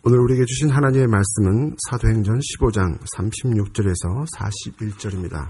오늘 우리에게 주신 하나님의 말씀은 사도행전 15장 36절에서 41절입니다.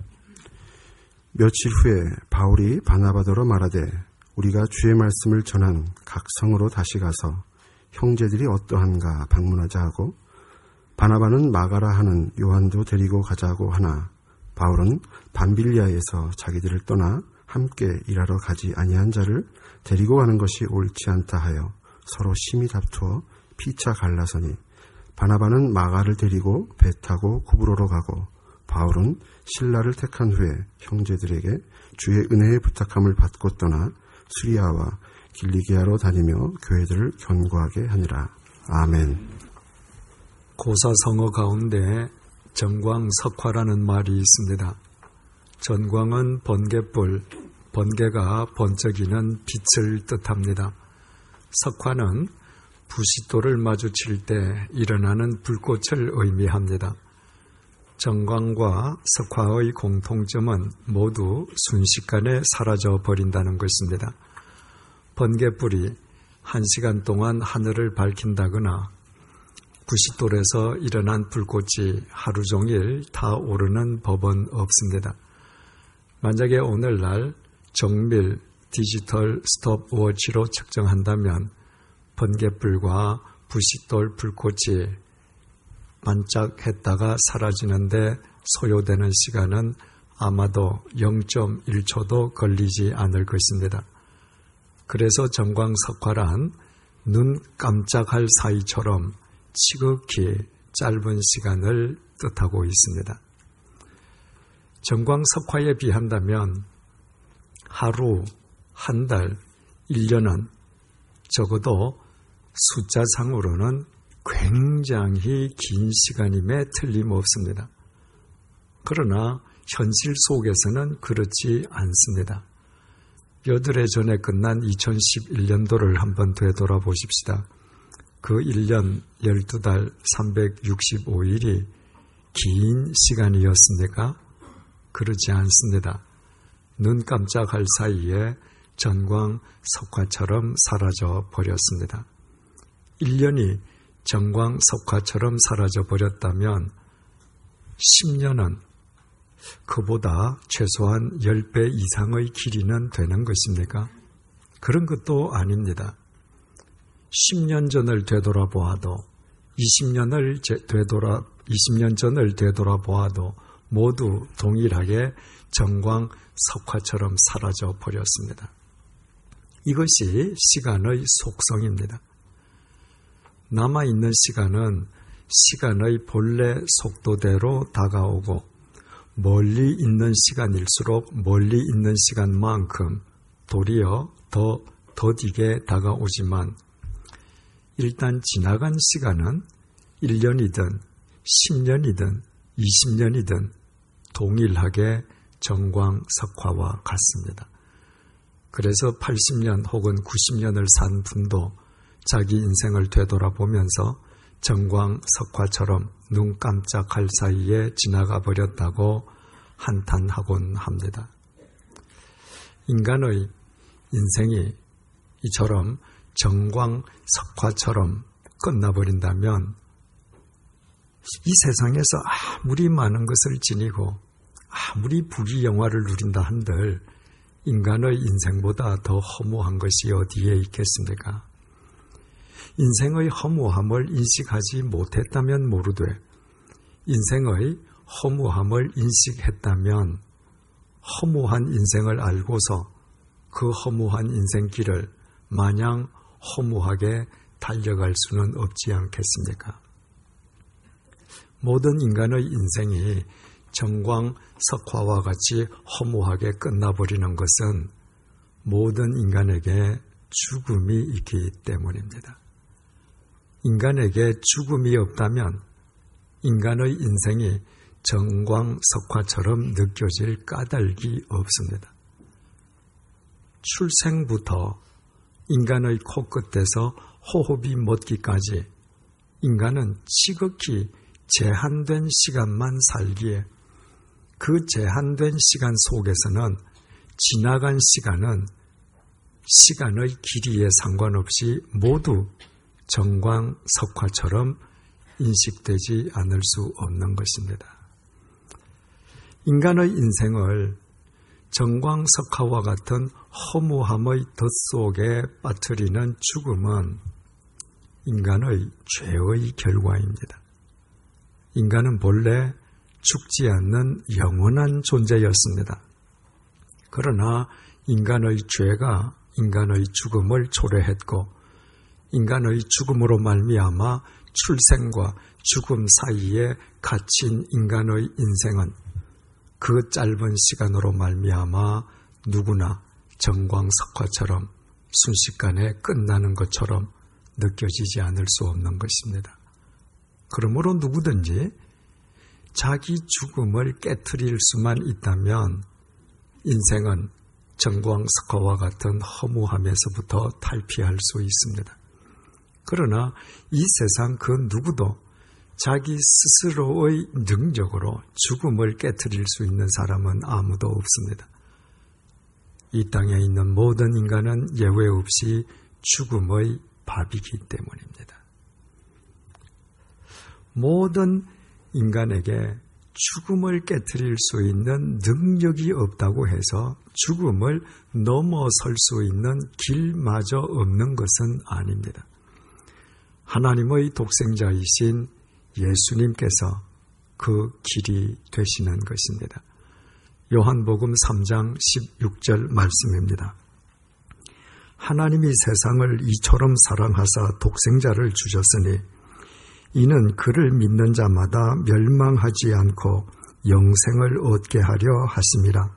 며칠 후에 바울이 바나바더러 말하되 우리가 주의 말씀을 전한 각 성으로 다시 가서 형제들이 어떠한가 방문하자 하고 바나바는 마가라 하는 요한도 데리고 가자고 하나 바울은 밤빌리아에서 자기들을 떠나 함께 일하러 가지 아니한 자를 데리고 가는 것이 옳지 않다 하여 서로 심히 다투어 피차 갈라서니 바나바는 마가를 데리고 배 타고 구브로로 가고 바울은 실라를 택한 후에 형제들에게 주의 은혜의 부탁함을 받고 떠나 수리아와 길리기아로 다니며 교회들을 견고하게 하니라. 아멘. 고사성어 가운데 정광석화라는 말이 있습니다. 전광은 번개불, 번개가 번쩍이는 빛을 뜻합니다. 석화는 부싯돌을 마주칠 때 일어나는 불꽃을 의미합니다. 정광과 석화의 공통점은 모두 순식간에 사라져 버린다는 것입니다. 번개불이 1시간 동안 하늘을 밝힌다거나 부싯돌에서 일어난 불꽃이 하루 종일 타오르는 법은 없습니다. 만약에 오늘날 정밀 디지털 스톱워치로 측정한다면 번개불과 부싯돌 불꽃이 반짝했다가 사라지는데 소요되는 시간은 아마도 0.1초도 걸리지 않을 것입니다. 그래서 정광석화란 눈 깜짝할 사이처럼 지극히 짧은 시간을 뜻하고 있습니다. 정광석화에 비한다면 하루, 한 달, 1년은 적어도 숫자상으로는 굉장히 긴 시간임에 틀림없습니다. 그러나 현실 속에서는 그렇지 않습니다. 몇 해 전에 끝난 2011년도를 한번 되돌아보십시다. 그 1년 12달 365일이 긴 시간이었습니까? 그렇지 않습니다. 눈 깜짝할 사이에 전광석화처럼 사라져 버렸습니다. 1년이 전광석화처럼 사라져 버렸다면 10년은 그보다 최소한 10배 이상의 길이는 되는 것입니까? 그런 것도 아닙니다. 10년 전을 되돌아보아도 20년 전을 되돌아보아도 모두 동일하게 전광석화처럼 사라져 버렸습니다. 이것이 시간의 속성입니다. 남아있는 시간은 시간의 본래 속도대로 다가오고 멀리 있는 시간일수록 멀리 있는 시간만큼 도리어 더 더디게 다가오지만 일단 지나간 시간은 1년이든 10년이든 20년이든 동일하게 전광석화와 같습니다. 그래서 80년 혹은 90년을 산 분도 자기 인생을 되돌아보면서 전광석화처럼 눈 깜짝할 사이에 지나가 버렸다고 한탄하곤 합니다. 인간의 인생이 이처럼 전광석화처럼 끝나버린다면 이 세상에서 아무리 많은 것을 지니고 아무리 부귀영화를 누린다 한들 인간의 인생보다 더 허무한 것이 어디에 있겠습니까? 인생의 허무함을 인식하지 못했다면 모르되 인생의 허무함을 인식했다면 허무한 인생을 알고서 그 허무한 인생길을 마냥 허무하게 달려갈 수는 없지 않겠습니까? 모든 인간의 인생이 전광석화와 같이 허무하게 끝나버리는 것은 모든 인간에게 죽음이 있기 때문입니다. 인간에게 죽음이 없다면 인간의 인생이 전광석화처럼 느껴질 까닭이 없습니다. 출생부터 인간의 코끝에서 호흡이 멎기까지 인간은 지극히 제한된 시간만 살기에 그 제한된 시간 속에서는 지나간 시간은 시간의 길이에 상관없이 모두 정광석화처럼 인식되지 않을 수 없는 것입니다. 인간의 인생을 정광석화와 같은 허무함의 덫 속에 빠뜨리는 죽음은 인간의 죄의 결과입니다. 인간은 본래 죽지 않는 영원한 존재였습니다. 그러나 인간의 죄가 인간의 죽음을 초래했고 인간의 죽음으로 말미암아 출생과 죽음 사이에 갇힌 인간의 인생은 그 짧은 시간으로 말미암아 누구나 정광석화처럼 순식간에 끝나는 것처럼 느껴지지 않을 수 없는 것입니다. 그러므로 누구든지 자기 죽음을 깨트릴 수만 있다면 인생은 정광석화와 같은 허무함에서부터 탈피할 수 있습니다. 그러나 이 세상 그 누구도 자기 스스로의 능력으로 죽음을 깨트릴 수 있는 사람은 아무도 없습니다. 이 땅에 있는 모든 인간은 예외 없이 죽음의 밥이기 때문입니다. 모든 인간에게 죽음을 깨트릴 수 있는 능력이 없다고 해서 죽음을 넘어설 수 있는 길마저 없는 것은 아닙니다. 하나님의 독생자이신 예수님께서 그 길이 되시는 것입니다. 요한복음 3장 16절 말씀입니다. 하나님이 세상을 이처럼 사랑하사 독생자를 주셨으니 이는 그를 믿는 자마다 멸망하지 않고 영생을 얻게 하려 하심이라.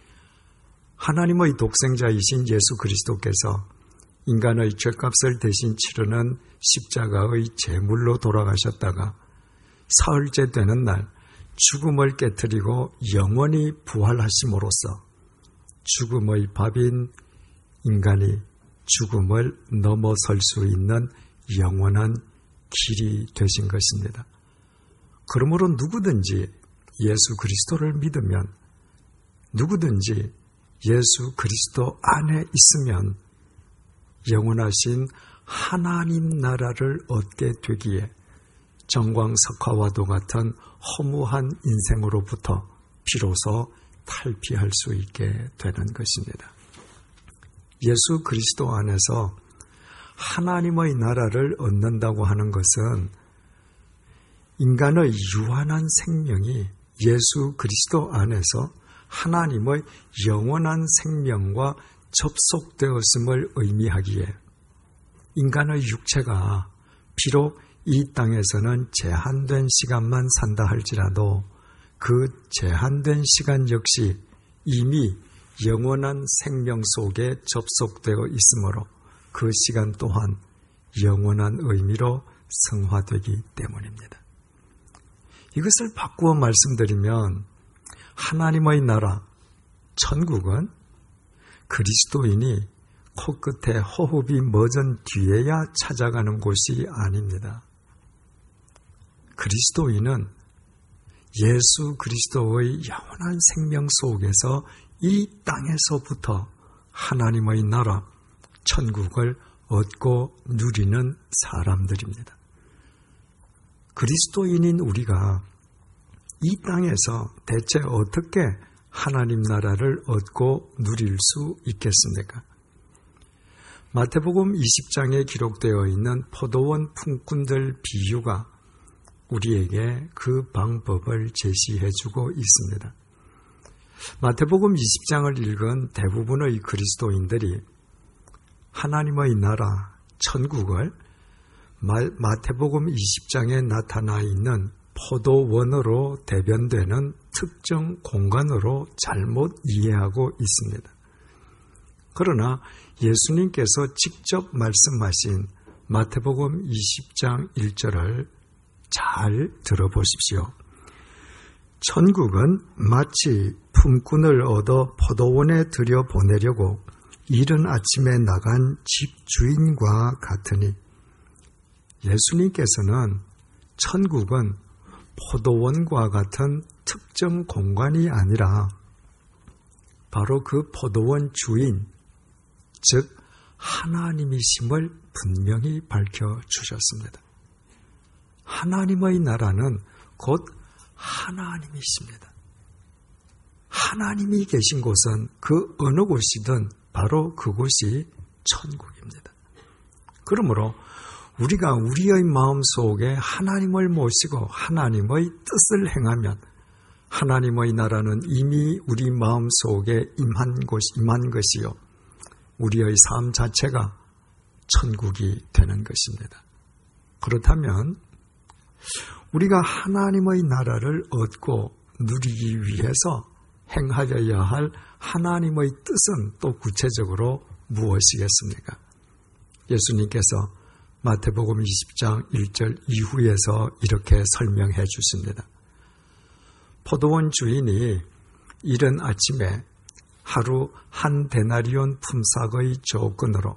하나님의 독생자이신 예수 그리스도께서 인간의 죄값을 대신 치르는 십자가의 제물로 돌아가셨다가 사흘째 되는 날 죽음을 깨뜨리고 영원히 부활하심으로써 죽음의 밥인 인간이 죽음을 넘어설 수 있는 영원한 길이 되신 것입니다. 그러므로 누구든지 예수 그리스도를 믿으면, 누구든지 예수 그리스도 안에 있으면 영원하신 하나님 나라를 얻게 되기에 정광석화와도 같은 허무한 인생으로부터 비로소 탈피할 수 있게 되는 것입니다. 예수 그리스도 안에서 하나님의 나라를 얻는다고 하는 것은 인간의 유한한 생명이 예수 그리스도 안에서 하나님의 영원한 생명과 접속되었음을 의미하기에 인간의 육체가 비록 이 땅에서는 제한된 시간만 산다 할지라도 그 제한된 시간 역시 이미 영원한 생명 속에 접속되어 있으므로 그 시간 또한 영원한 의미로 승화되기 때문입니다. 이것을 바꾸어 말씀드리면 하나님의 나라, 천국은 그리스도인이 코끝에 호흡이 멎은 뒤에야 찾아가는 곳이 아닙니다. 그리스도인은 예수 그리스도의 영원한 생명 속에서 이 땅에서부터 하나님의 나라, 천국을 얻고 누리는 사람들입니다. 그리스도인인 우리가 이 땅에서 대체 어떻게 하나님 나라를 얻고 누릴 수 있겠습니까? 마태복음 20장에 기록되어 있는 포도원 품꾼들 비유가 우리에게 그 방법을 제시해주고 있습니다. 마태복음 20장을 읽은 대부분의 그리스도인들이 하나님의 나라, 천국을 마태복음 20장에 나타나 있는 포도원으로 대변되는 특정 공간으로 잘못 이해하고 있습니다. 그러나 예수님께서 직접 말씀하신 마태복음 20장 1절을 잘 들어보십시오. 천국은 마치 품꾼을 얻어 포도원에 들여보내려고 이른 아침에 나간 집주인과 같으니, 예수님께서는 천국은 포도원과 같은 특정 공간이 아니라 바로 그 포도원 주인, 즉 하나님이심을 분명히 밝혀주셨습니다. 하나님의 나라는 곧 하나님이십니다. 하나님이 계신 곳은 그 어느 곳이든 바로 그곳이 천국입니다. 그러므로 우리가 우리의 마음속에 하나님을 모시고 하나님의 뜻을 행하면 하나님의 나라는 이미 우리 마음속에 임한 것이요, 우리의 삶 자체가 천국이 되는 것입니다. 그렇다면 우리가 하나님의 나라를 얻고 누리기 위해서 행하여야 할 하나님의 뜻은 또 구체적으로 무엇이겠습니까? 예수님께서 마태복음 20장 1절 이후에서 이렇게 설명해 주십니다. 포도원 주인이 이른 아침에 하루 한 데나리온 품삯의 조건으로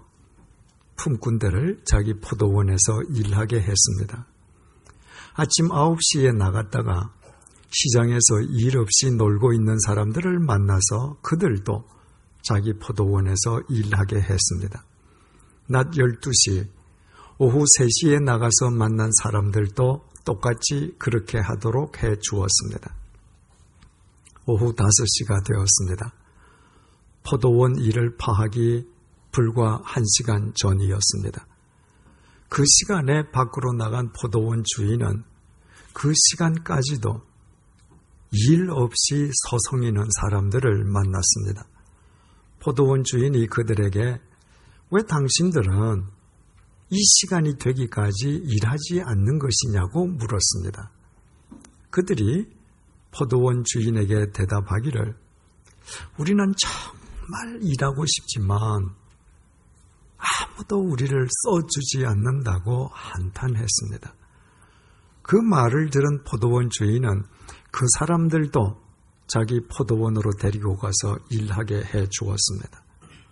품꾼들을 자기 포도원에서 일하게 했습니다. 아침 9시에 나갔다가 시장에서 일 없이 놀고 있는 사람들을 만나서 그들도 자기 포도원에서 일하게 했습니다. 낮 12시, 오후 3시에 나가서 만난 사람들도 똑같이 그렇게 하도록 해 주었습니다. 오후 5시가 되었습니다. 포도원 일을 파하기 불과 1시간 전이었습니다. 그 시간에 밖으로 나간 포도원 주인은 그 시간까지도 일 없이 서성이는 사람들을 만났습니다. 포도원 주인이 그들에게 왜 당신들은 이 시간이 되기까지 일하지 않는 것이냐고 물었습니다. 그들이 포도원 주인에게 대답하기를 우리는 정말 일하고 싶지만 아무도 우리를 써주지 않는다고 한탄했습니다. 그 말을 들은 포도원 주인은 그 사람들도 자기 포도원으로 데리고 가서 일하게 해 주었습니다.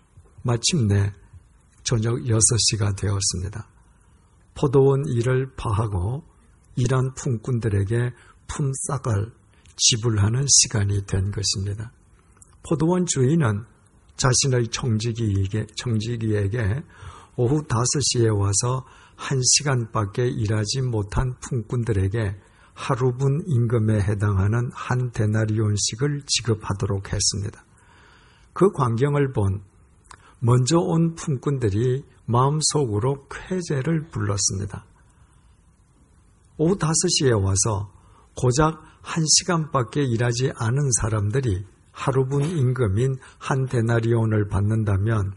마침내 저녁 6시가 되었습니다. 포도원 일을 파하고 일한 품꾼들에게 품삯을 지불하는 시간이 된 것입니다. 포도원 주인은 자신의 청지기에게 오후 5시에 와서 1시간밖에 일하지 못한 품꾼들에게 하루분 임금에 해당하는 한 데나리온씩을 지급하도록 했습니다. 그 광경을 본 먼저 온 품꾼들이 마음속으로 쾌재를 불렀습니다. 오후 5시에 와서 고작 1시간밖에 일하지 않은 사람들이 하루분 임금인 한 데나리온을 받는다면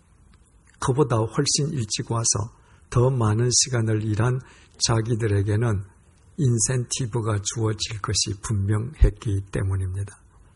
그보다 훨씬 일찍 와서 더 많은 시간을 일한 자기들에게는 인센티브가 주어질 것이 분명했기 때문입니다.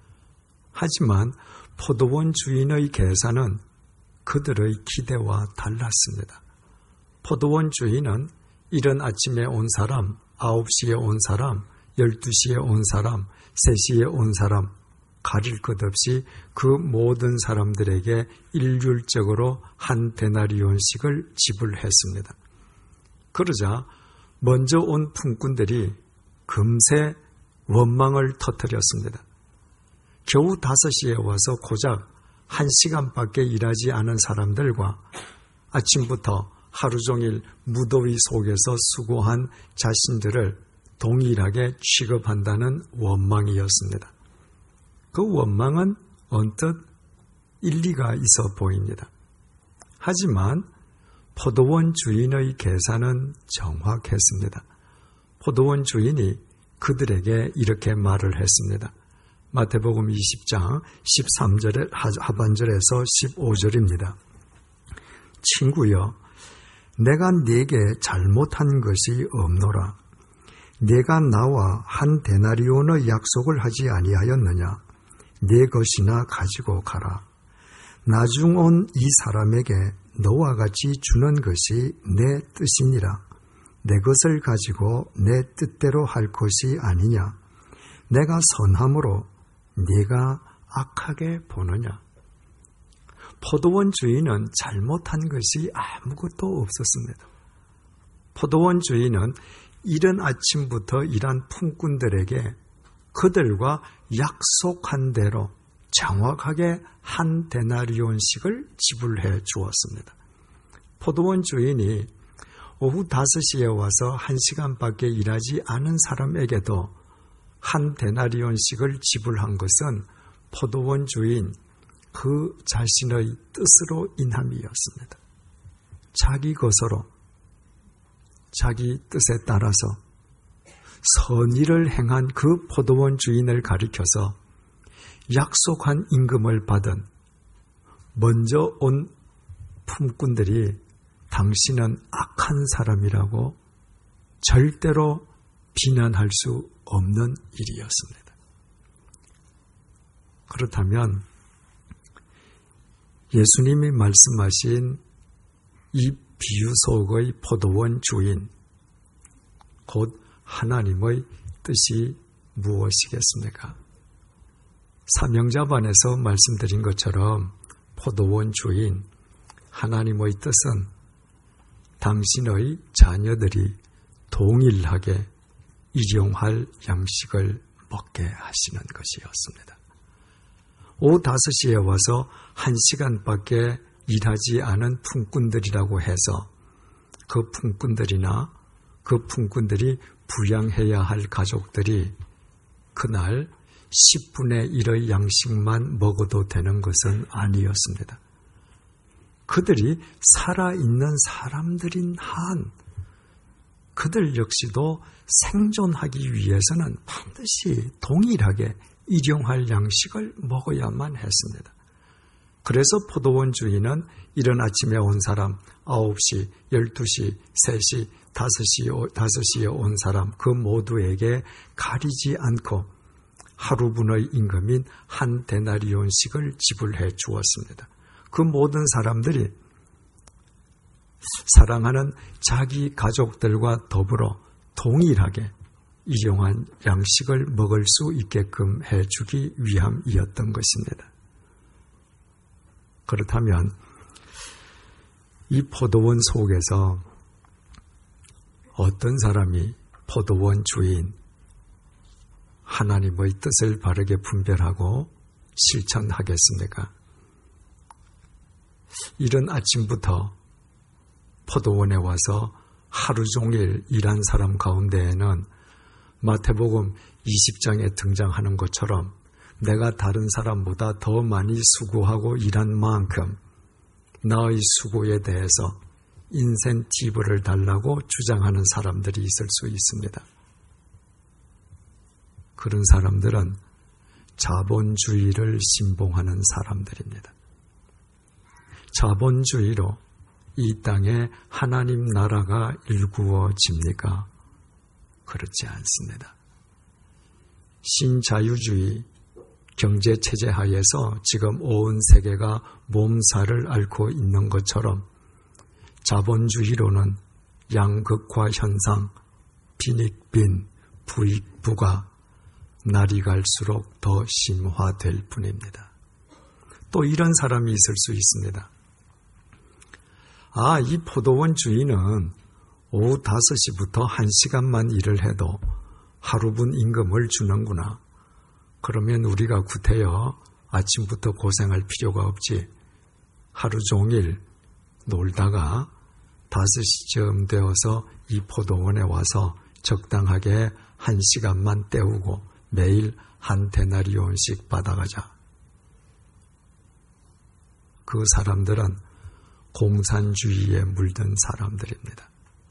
하지만 포도원 주인의 계산은 그들의 기대와 달랐습니다. 포도원 주인은 이른 아침에 온 사람, 9시에 온 사람, 12시에 온 사람, 3시에 온 사람 가릴 것 없이 그 모든 사람들에게 일률적으로 한 데나리온씩을 지불했습니다. 그러자 먼저 온 품꾼들이 금세 원망을 터뜨렸습니다. 겨우 5시에 와서 고작 1시간밖에 일하지 않은 사람들과 아침부터 하루 종일 무더위 속에서 수고한 자신들을 동일하게 취급한다는 원망이었습니다. 그 원망은 언뜻 일리가 있어 보입니다. 하지만 포도원 주인의 계산은 정확했습니다. 포도원 주인이 그들에게 이렇게 말을 했습니다. 마태복음 20장 13절의 하반절에서 15절입니다. 친구여, 내가 네게 잘못한 것이 없노라. 네가 나와 한 데나리온의 약속을 하지 아니하였느냐? 네 것이나 가지고 가라. 나중 온 이 사람에게 너와 같이 주는 것이 내 뜻이니라. 내 것을 가지고 내 뜻대로 할 것이 아니냐? 내가 선함으로 네가 악하게 보느냐? 포도원 주인은 잘못한 것이 아무것도 없었습니다. 포도원 주인은 이른 아침부터 일한 품꾼들에게 그들과 약속한 대로 정확하게 한 데나리온씩을 지불해 주었습니다. 포도원 주인이 오후 5시에 와서 1시간밖에 일하지 않은 사람에게도 한 데나리온씩을 지불한 것은 포도원 주인 그 자신의 뜻으로 인함이었습니다. 자기 것으로 자기 뜻에 따라서 선의를 행한 그 포도원 주인을 가리켜서 약속한 임금을 받은 먼저 온 품꾼들이 당신은 악한 사람이라고 절대로 비난할 수 없는 일이었습니다. 그렇다면 예수님이 말씀하신 이 비유 속의 포도원 주인, 곧 하나님의 뜻이 무엇이겠습니까? 사명자반에서 말씀드린 것처럼 포도원 주인, 하나님의 뜻은 당신의 자녀들이 동일하게 일용할 양식을 먹게 하시는 것이었습니다. 오후 5시에 와서 1시간밖에 일하지 않은 품꾼들이라고 해서 그 품꾼들이나 그 품꾼들이 부양해야 할 가족들이 그날 10분의 1의 양식만 먹어도 되는 것은 아니었습니다. 그들이 살아있는 사람들인 한 그들 역시도 생존하기 위해서는 반드시 동일하게 일용할 양식을 먹어야만 했습니다. 그래서 포도원 주인은 이른 아침에 온 사람, 9시, 12시, 3시, 5시에 온 사람 그 모두에게 가리지 않고 하루분의 임금인 한 데나리온씩을 지불해 주었습니다. 그 모든 사람들이 사랑하는 자기 가족들과 더불어 동일하게 일용한 양식을 먹을 수 있게끔 해주기 위함이었던 것입니다. 그렇다면 이 포도원 속에서 어떤 사람이 포도원 주인, 하나님의 뜻을 바르게 분별하고 실천하겠습니까? 이른 아침부터 포도원에 와서 하루 종일 일한 사람 가운데에는 마태복음 20장에 등장하는 것처럼 내가 다른 사람보다 더 많이 수고하고 일한 만큼 나의 수고에 대해서 인센티브를 달라고 주장하는 사람들이 있을 수 있습니다. 그런 사람들은 자본주의를 신봉하는 사람들입니다. 자본주의로 이 땅에 하나님 나라가 일구어집니까? 그렇지 않습니다. 신자유주의 경제체제 하에서 지금 온 세계가 몸살을 앓고 있는 것처럼 자본주의로는 양극화 현상, 빈익빈, 부익부가 날이 갈수록 더 심화될 뿐입니다. 또 이런 사람이 있을 수 있습니다. 이 포도원 주인은 오후 5시부터 1시간만 일을 해도 하루분 임금을 주는구나. 그러면 우리가 구태여 아침부터 고생할 필요가 없지. 하루 종일 놀다가 5시쯤 되어서 이 포도원에 와서 적당하게 1시간만 때우고 매일 한 데나리온씩 받아가자. 그 사람들은 공산주의에 물든 사람들입니다.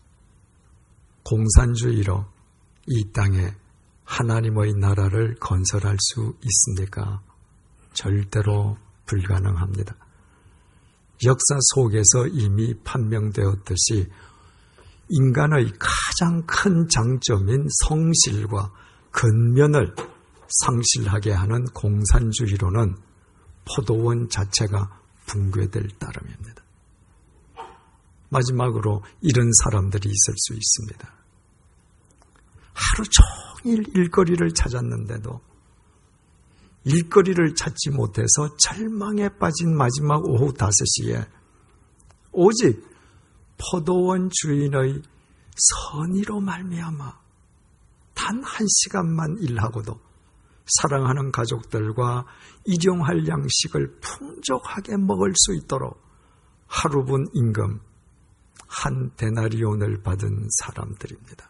공산주의로 이 땅에 하나님의 나라를 건설할 수 있습니까? 절대로 불가능합니다. 역사 속에서 이미 판명되었듯이 인간의 가장 큰 장점인 성실과 근면을 상실하게 하는 공산주의로는 포도원 자체가 붕괴될 따름입니다. 마지막으로 이런 사람들이 있을 수 있습니다. 하루 종일 일거리를 찾았는데도 일거리를 찾지 못해서 절망에 빠진 마지막 오후 5시에 오직 포도원 주인의 선의로 말미암아 단 1시간만 일하고도 사랑하는 가족들과 일용할 양식을 풍족하게 먹을 수 있도록 하루분 임금 한 데나리온을 받은 사람들입니다.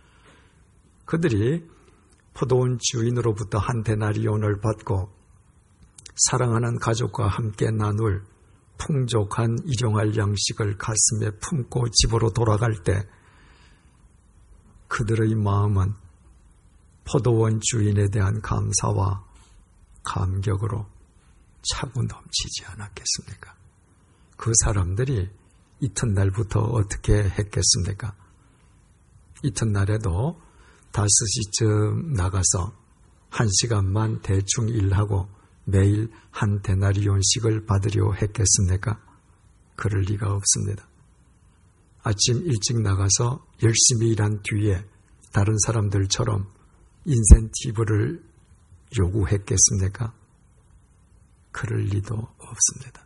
그들이 포도원 주인으로부터 한 데나리온을 받고 사랑하는 가족과 함께 나눌 풍족한 일용할 양식을 가슴에 품고 집으로 돌아갈 때 그들의 마음은 포도원 주인에 대한 감사와 감격으로 차고 넘치지 않았겠습니까? 그 사람들이 이튿날부터 어떻게 했겠습니까? 이튿날에도 5시쯤 나가서 1시간만 대충 일하고 매일 한 데나리온씩을 받으려 했겠습니까? 그럴 리가 없습니다. 아침 일찍 나가서 열심히 일한 뒤에 다른 사람들처럼 인센티브를 요구했겠습니까? 그럴 리도 없습니다.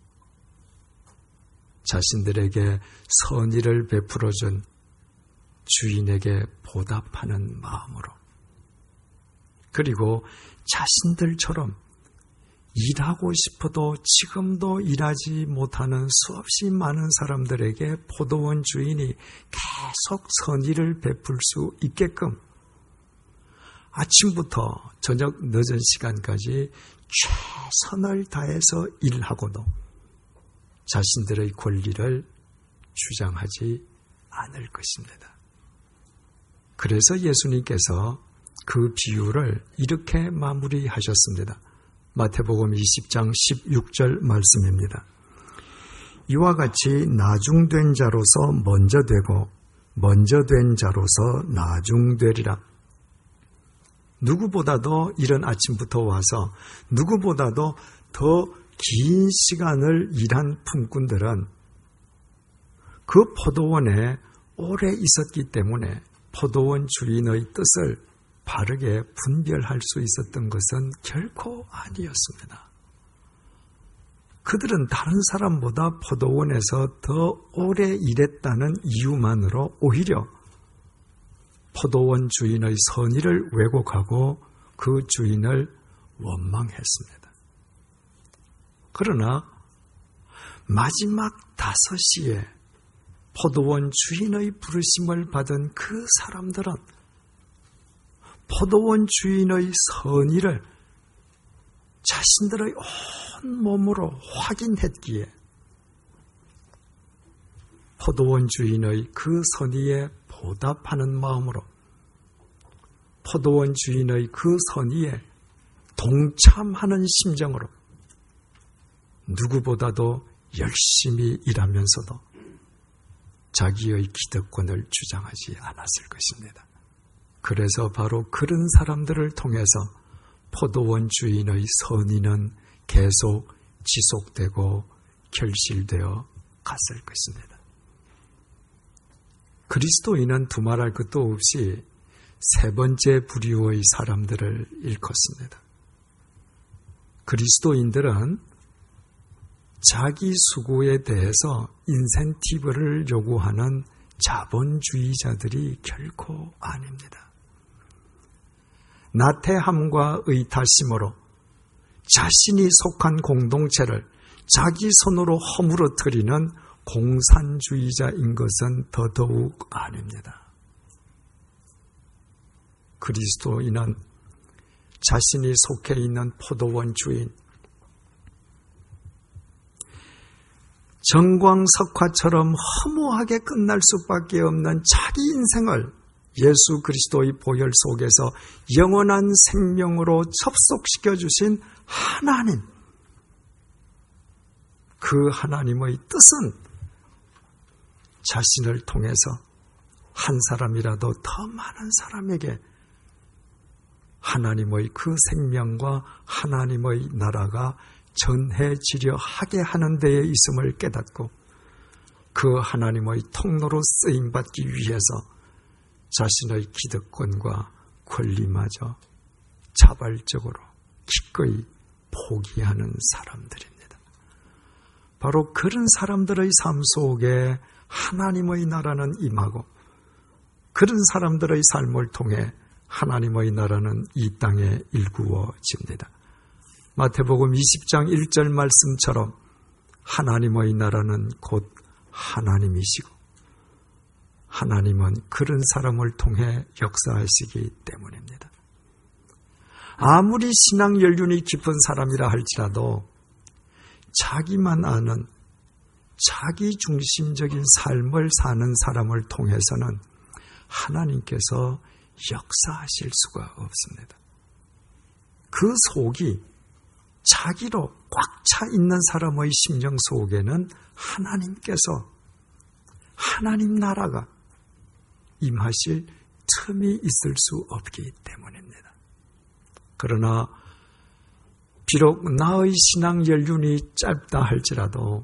자신들에게 선의를 베풀어준 주인에게 보답하는 마음으로, 그리고 자신들처럼 일하고 싶어도 지금도 일하지 못하는 수없이 많은 사람들에게 포도원 주인이 계속 선의를 베풀 수 있게끔 아침부터 저녁 늦은 시간까지 최선을 다해서 일하고도 자신들의 권리를 주장하지 않을 것입니다. 그래서 예수님께서 그 비유를 이렇게 마무리하셨습니다. 마태복음 20장 16절 말씀입니다. 이와 같이 나중된 자로서 먼저 되고 먼저 된 자로서 나중되리라. 누구보다도 이른 아침부터 와서 누구보다도 더 긴 시간을 일한 품꾼들은 그 포도원에 오래 있었기 때문에 포도원 주인의 뜻을 바르게 분별할 수 있었던 것은 결코 아니었습니다. 그들은 다른 사람보다 포도원에서 더 오래 일했다는 이유만으로 오히려 포도원 주인의 선의를 왜곡하고 그 주인을 원망했습니다. 그러나 마지막 5시에 포도원 주인의 부르심을 받은 그 사람들은 포도원 주인의 선의를 자신들의 온 몸으로 확인했기에 포도원 주인의 그 선의에 보답하는 마음으로 포도원 주인의 그 선의에 동참하는 심정으로 누구보다도 열심히 일하면서도 자기의 기득권을 주장하지 않았을 것입니다. 그래서 바로 그런 사람들을 통해서 포도원 주인의 선의는 계속 지속되고 결실되어 갔을 것입니다. 그리스도인은 두말할 것도 없이 세 번째 부류의 사람들을 일컫습니다. 그리스도인들은 자기 수고에 대해서 인센티브를 요구하는 자본주의자들이 결코 아닙니다. 나태함과 의타심으로 자신이 속한 공동체를 자기 손으로 허물어뜨리는 공산주의자인 것은 더더욱 아닙니다. 그리스도인은 자신이 속해 있는 포도원 주인, 정광석화처럼 허무하게 끝날 수밖에 없는 자기 인생을 예수 그리스도의 보혈 속에서 영원한 생명으로 접속시켜 주신 하나님, 그 하나님의 뜻은 자신을 통해서 한 사람이라도 더 많은 사람에게 하나님의 그 생명과 하나님의 나라가 전해지려 하게 하는 데에 있음을 깨닫고 그 하나님의 통로로 쓰임받기 위해서 자신의 기득권과 권리마저 자발적으로 기꺼이 포기하는 사람들입니다. 바로 그런 사람들의 삶 속에 하나님의 나라는 임하고 그런 사람들의 삶을 통해 하나님의 나라는 이 땅에 일구어집니다. 마태복음 20장 1절 말씀처럼 하나님의 나라는 곧 하나님이시고 하나님은 그런 사람을 통해 역사하시기 때문입니다. 아무리 신앙 연륜이 깊은 사람이라 할지라도 자기만 아는 자기 중심적인 삶을 사는 사람을 통해서는 하나님께서 역사하실 수가 없습니다. 그 속이 자기로 꽉 차 있는 사람의 심령 속에는 하나님께서, 하나님 나라가 임하실 틈이 있을 수 없기 때문입니다. 그러나 비록 나의 신앙 연륜이 짧다 할지라도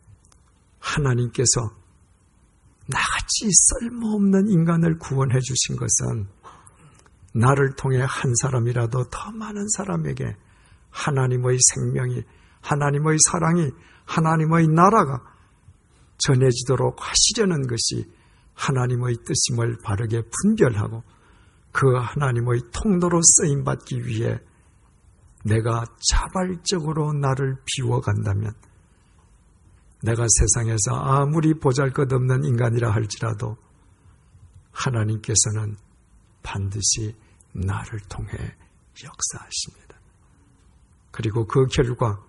하나님께서 나같이 쓸모없는 인간을 구원해 주신 것은 나를 통해 한 사람이라도 더 많은 사람에게 하나님의 생명이, 하나님의 사랑이, 하나님의 나라가 전해지도록 하시려는 것이 하나님의 뜻임을 바르게 분별하고 그 하나님의 통로로 쓰임받기 위해 내가 자발적으로 나를 비워간다면, 내가 세상에서 아무리 보잘것없는 인간이라 할지라도 하나님께서는 반드시 나를 통해 역사하십니다. 그리고 그 결과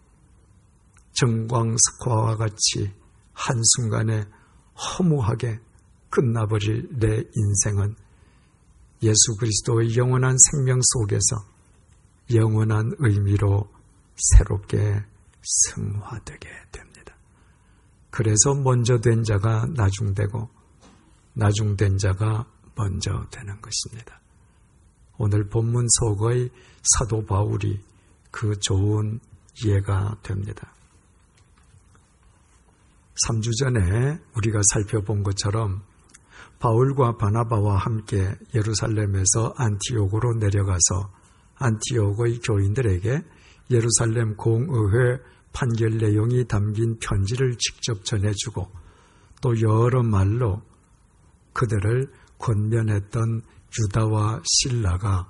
정광석화와 같이 한순간에 허무하게 끝나버릴 내 인생은 예수 그리스도의 영원한 생명 속에서 영원한 의미로 새롭게 승화되게 됩니다. 그래서 먼저 된 자가 나중되고 나중된 자가 먼저 되는 것입니다. 오늘 본문 속의 사도 바울이 그 좋은 이해가 됩니다. 3주 전에 우리가 살펴본 것처럼 바울과 바나바와 함께 예루살렘에서 안티옥으로 내려가서 안티옥의 교인들에게 예루살렘 공의회 판결 내용이 담긴 편지를 직접 전해주고 또 여러 말로 그들을 권면했던 유다와 실라가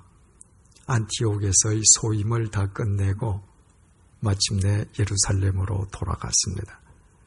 안티옥에서의 소임을 다 끝내고 마침내 예루살렘으로 돌아갔습니다.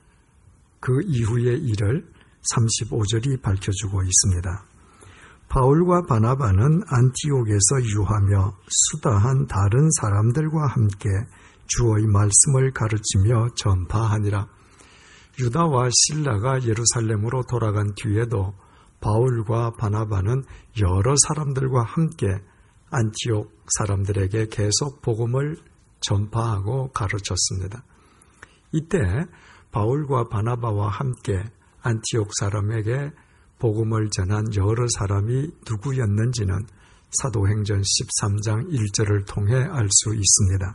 그 이후의 일을 35절이 밝혀주고 있습니다. 바울과 바나바는 안티옥에서 유하며 수다한 다른 사람들과 함께 주의 말씀을 가르치며 전파하니라. 유다와 실라가 예루살렘으로 돌아간 뒤에도 바울과 바나바는 여러 사람들과 함께 안티옥 사람들에게 계속 복음을 전파하고 가르쳤습니다. 이때 바울과 바나바와 함께 안티옥 사람에게 복음을 전한 여러 사람이 누구였는지는 사도행전 13장 1절을 통해 알 수 있습니다.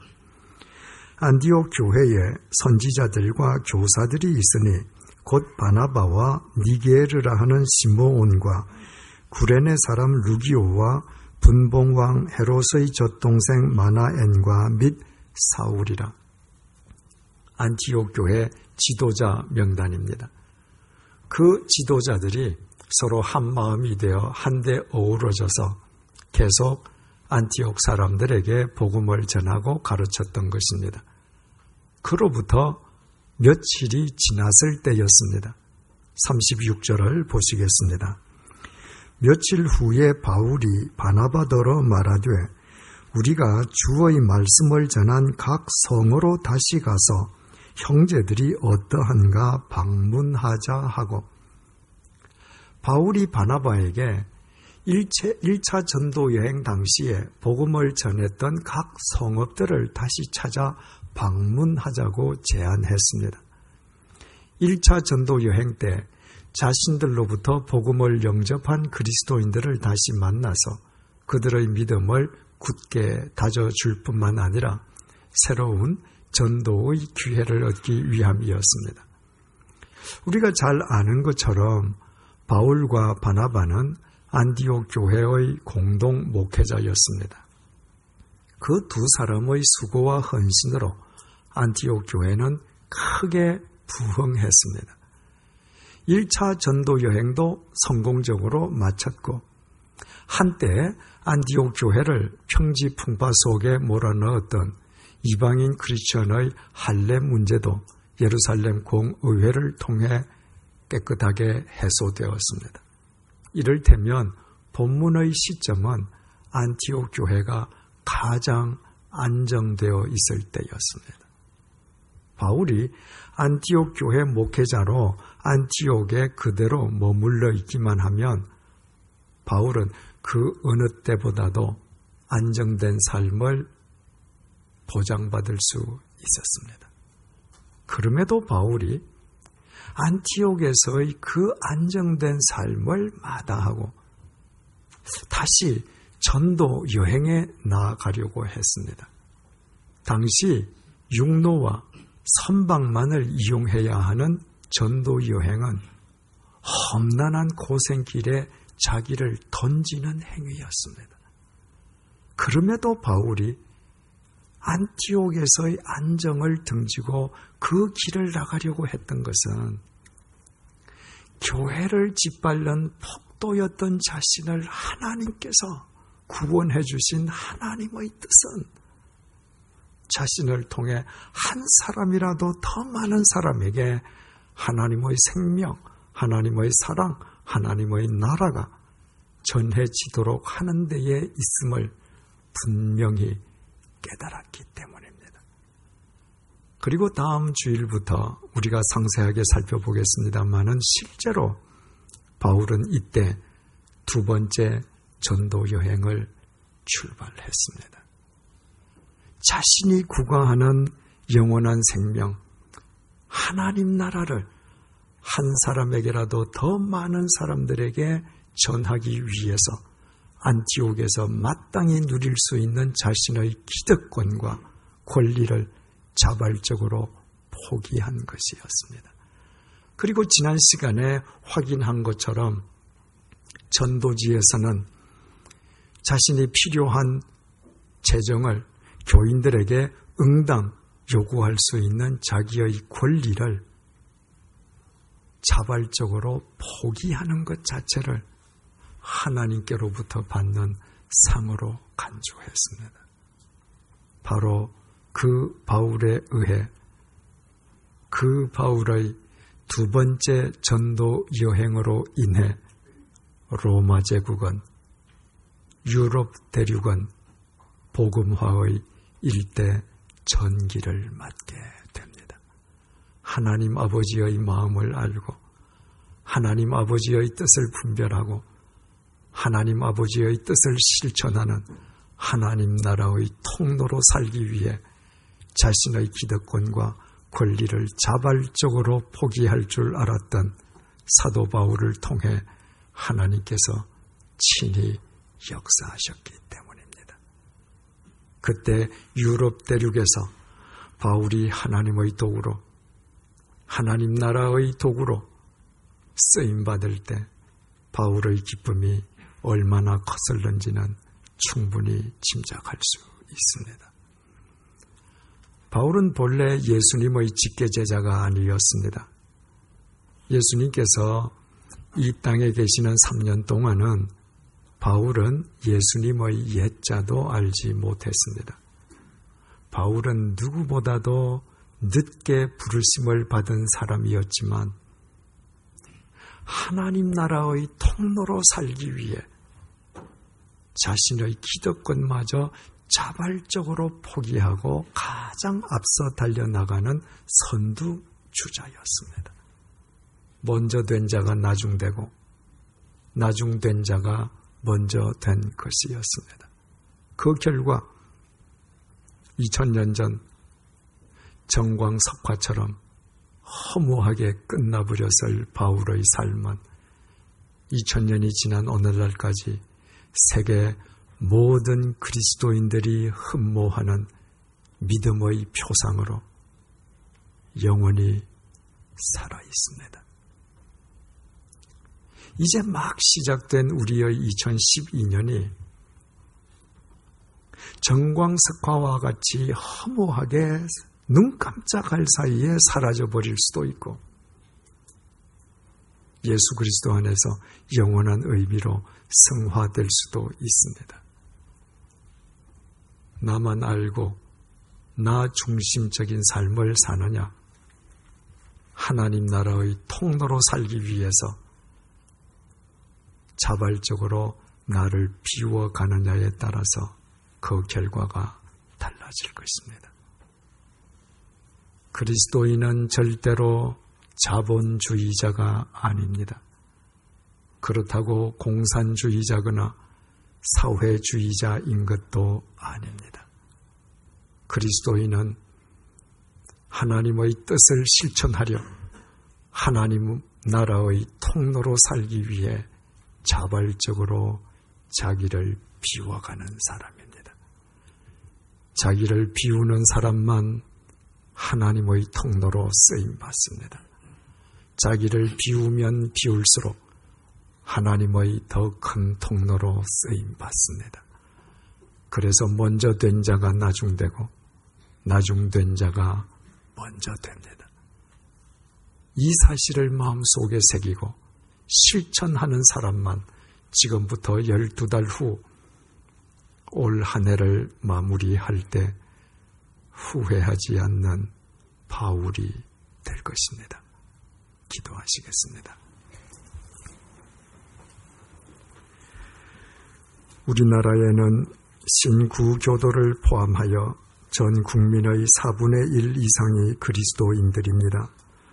안티옥 교회에 선지자들과 교사들이 있으니 곧 바나바와 니게르라 하는 시므온과 구레네 사람 루기오와 분봉왕 헤롯의 젖동생 마나엔과 및 사울이라. 안티옥 교회 지도자 명단입니다. 그 지도자들이 서로 한 마음이 되어 한데 어우러져서 계속 안티옥 사람들에게 복음을 전하고 가르쳤던 것입니다. 그로부터 며칠이 지났을 때였습니다. 36절을 보시겠습니다. 며칠 후에 바울이 바나바더러 말하되 우리가 주의 말씀을 전한 각 성으로 다시 가서 형제들이 어떠한가 방문하자 하고, 바울이 바나바에게 1차 전도 여행 당시에 복음을 전했던 각 성읍들을 다시 찾아 방문하자고 제안했습니다. 1차 전도 여행 때 자신들로부터 복음을 영접한 그리스도인들을 다시 만나서 그들의 믿음을 굳게 다져줄 뿐만 아니라 새로운 전도의 기회를 얻기 위함이었습니다. 우리가 잘 아는 것처럼 바울과 바나바는 안디옥 교회의 공동 목회자였습니다. 그 두 사람의 수고와 헌신으로 안티옥 교회는 크게 부흥했습니다. 1차 전도 여행도 성공적으로 마쳤고 한때 안티옥 교회를 평지풍파 속에 몰아넣었던 이방인 크리스천의 할례 문제도 예루살렘 공의회를 통해 깨끗하게 해소되었습니다. 이를테면 본문의 시점은 안티옥 교회가 가장 안정되어 있을 때였습니다. 바울이 안티옥 교회 목회자로 안티옥에 그대로 머물러 있기만 하면 바울은 그 어느 때보다도 안정된 삶을 보장받을 수 있었습니다. 그럼에도 바울이 안티옥에서의 그 안정된 삶을 마다하고 다시 전도 여행에 나아가려고 했습니다. 당시 육로와 선박만을 이용해야 하는 전도 여행은 험난한 고생길에 자기를 던지는 행위였습니다. 그럼에도 바울이 안티옥에서의 안정을 등지고 그 길을 나가려고 했던 것은 교회를 짓밟는 폭도였던 자신을 하나님께서 구원해 주신 하나님의 뜻은 자신을 통해 한 사람이라도 더 많은 사람에게 하나님의 생명, 하나님의 사랑, 하나님의 나라가 전해지도록 하는 데에 있음을 분명히 깨달았기 때문입니다. 그리고 다음 주일부터 우리가 상세하게 살펴보겠습니다만은 실제로 바울은 이때 두 번째 전도 여행을 출발했습니다. 자신이 구가하는 영원한 생명, 하나님 나라를 한 사람에게라도 더 많은 사람들에게 전하기 위해서 안티옥에서 마땅히 누릴 수 있는 자신의 기득권과 권리를 자발적으로 포기한 것이었습니다. 그리고 지난 시간에 확인한 것처럼 전도지에서는 자신이 필요한 재정을 교인들에게 응당 요구할 수 있는 자기의 권리를 자발적으로 포기하는 것 자체를 하나님께로부터 받는 상으로 간주했습니다. 바로 그 바울에 의해 그 바울의 두 번째 전도 여행으로 인해 로마 제국은 유럽 대륙은 복음화의 일대 전기를 맞게 됩니다. 하나님 아버지의 마음을 알고 하나님 아버지의 뜻을 분별하고 하나님 아버지의 뜻을 실천하는 하나님 나라의 통로로 살기 위해 자신의 기득권과 권리를 자발적으로 포기할 줄 알았던 사도 바울을 통해 하나님께서 친히 역사하셨기 때문입니다. 그때 유럽 대륙에서 바울이 하나님의 도구로 하나님 나라의 도구로 쓰임받을 때 바울의 기쁨이 얼마나 컸을는지는 충분히 짐작할 수 있습니다. 바울은 본래 예수님의 직계제자가 아니었습니다. 예수님께서 이 땅에 계시는 3년 동안은 바울은 예수님의 옛자도 알지 못했습니다. 바울은 누구보다도 늦게 부르심을 받은 사람이었지만 하나님 나라의 통로로 살기 위해 자신의 기득권마저 자발적으로 포기하고 가장 앞서 달려나가는 선두주자였습니다. 먼저 된 자가 나중되고 나중된 자가 먼저 된 것이었습니다. 그 결과 2000년 전 정광석화처럼 허무하게 끝나버렸을 바울의 삶은 2000년이 지난 오늘날까지 세계 모든 그리스도인들이 흠모하는 믿음의 표상으로 영원히 살아 있습니다. 이제 막 시작된 우리의 2012년이 정광석화와 같이 허무하게 눈 깜짝할 사이에 사라져버릴 수도 있고 예수 그리스도 안에서 영원한 의미로 승화될 수도 있습니다. 나만 알고 나 중심적인 삶을 사느냐, 하나님 나라의 통로로 살기 위해서 자발적으로 나를 비워가느냐에 따라서 그 결과가 달라질 것입니다. 그리스도인은 절대로 자본주의자가 아닙니다. 그렇다고 공산주의자거나 사회주의자인 것도 아닙니다. 그리스도인은 하나님의 뜻을 실천하려 하나님 나라의 통로로 살기 위해 자발적으로 자기를 비워가는 사람입니다. 자기를 비우는 사람만 하나님의 통로로 쓰임받습니다. 자기를 비우면 비울수록 하나님의 더 큰 통로로 쓰임받습니다. 그래서 먼저 된 자가 나중되고 나중된 자가 먼저 됩니다. 이 사실을 마음속에 새기고 실천하는 사람만 지금부터 12달 후 올 한 해를 마무리할 때 후회하지 않는 바울이 될 것입니다. 기도하시겠습니다. 우리나라에는 신구교도를 포함하여 전 국민의 4분의 1 이상이 그리스도인들입니다.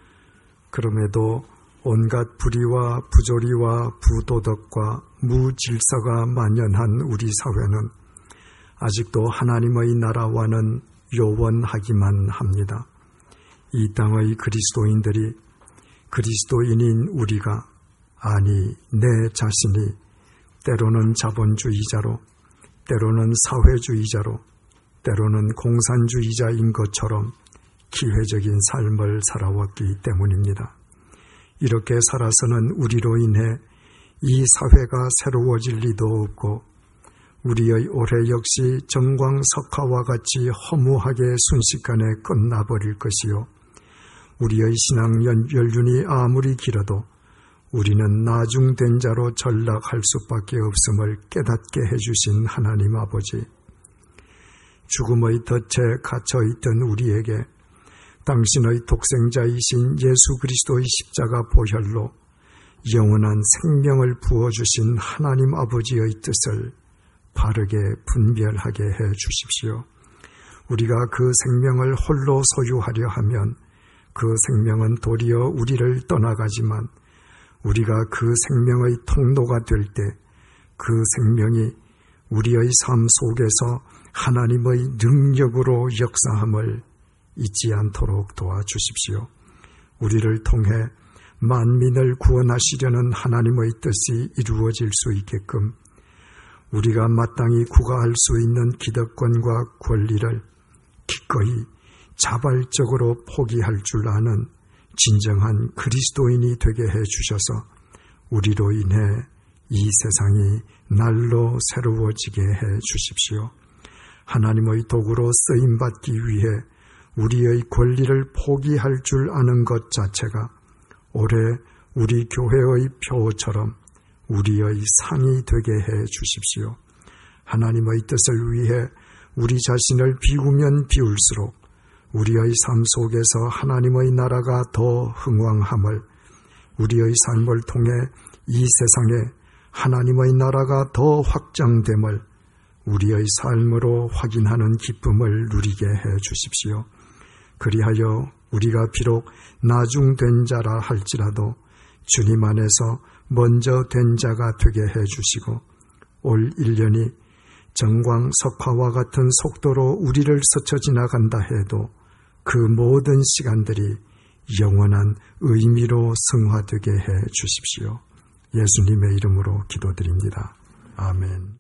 그럼에도 온갖 불의와 부조리와 부도덕과 무질서가 만연한 우리 사회는 아직도 하나님의 나라와는 요원하기만 합니다. 이 땅의 그리스도인들이 그리스도인인 우리가 아니 내 자신이 때로는 자본주의자로 때로는 사회주의자로 때로는 공산주의자인 것처럼 기회적인 삶을 살아왔기 때문입니다. 이렇게 살아서는 우리로 인해 이 사회가 새로워질 리도 없고 우리의 올해 역시 정광석화와 같이 허무하게 순식간에 끝나버릴 것이요. 우리의 신앙 연륜이 아무리 길어도 우리는 나중된 자로 전락할 수밖에 없음을 깨닫게 해주신 하나님 아버지, 죽음의 덫에 갇혀있던 우리에게 당신의 독생자이신 예수 그리스도의 십자가 보혈로 영원한 생명을 부어주신 하나님 아버지의 뜻을 바르게 분별하게 해 주십시오. 우리가 그 생명을 홀로 소유하려 하면 그 생명은 도리어 우리를 떠나가지만 우리가 그 생명의 통로가 될 때 그 생명이 우리의 삶 속에서 하나님의 능력으로 역사함을 잊지 않도록 도와주십시오. 우리를 통해 만민을 구원하시려는 하나님의 뜻이 이루어질 수 있게끔 우리가 마땅히 구가할 수 있는 기득권과 권리를 기꺼이 자발적으로 포기할 줄 아는 진정한 그리스도인이 되게 해 주셔서 우리로 인해 이 세상이 날로 새로워지게 해 주십시오. 하나님의 도구로 쓰임받기 위해 우리의 권리를 포기할 줄 아는 것 자체가 올해 우리 교회의 표처럼 우리의 상이 되게 해 주십시오. 하나님의 뜻을 위해 우리 자신을 비우면 비울수록 우리의 삶 속에서 하나님의 나라가 더 흥왕함을, 우리의 삶을 통해 이 세상에 하나님의 나라가 더 확장됨을 우리의 삶으로 확인하는 기쁨을 누리게 해 주십시오. 그리하여 우리가 비록 나중된 자라 할지라도 주님 안에서 먼저 된 자가 되게 해 주시고 올 1년이 정광석화와 같은 속도로 우리를 스쳐 지나간다 해도 그 모든 시간들이 영원한 의미로 승화되게 해 주십시오. 예수님의 이름으로 기도드립니다. 아멘.